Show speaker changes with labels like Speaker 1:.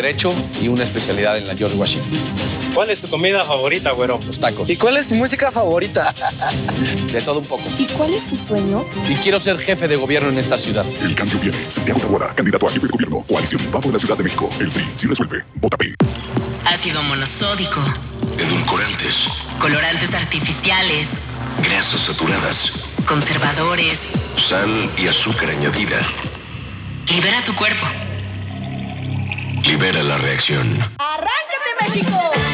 Speaker 1: Derecho y una especialidad en la George Washington.
Speaker 2: ¿Cuál es tu comida favorita, güero?
Speaker 1: Los tacos.
Speaker 3: ¿Y cuál es tu música favorita?
Speaker 1: De todo un poco.
Speaker 4: ¿Y cuál es tu sueño?
Speaker 1: Y quiero ser jefe de gobierno en esta ciudad.
Speaker 5: El cambio viene. Santiago Taboada, candidato a jefe de gobierno. Coalición Va por la Ciudad de México. El PRI, si resuelve. Vota P.
Speaker 6: Ácido monosódico.
Speaker 7: Edulcorantes.
Speaker 6: Colorantes artificiales.
Speaker 7: Grasas saturadas.
Speaker 6: Conservadores.
Speaker 7: Sal y azúcar añadida.
Speaker 6: Libera tu cuerpo.
Speaker 7: Libera la reacción.
Speaker 4: ¡Arráncate, México!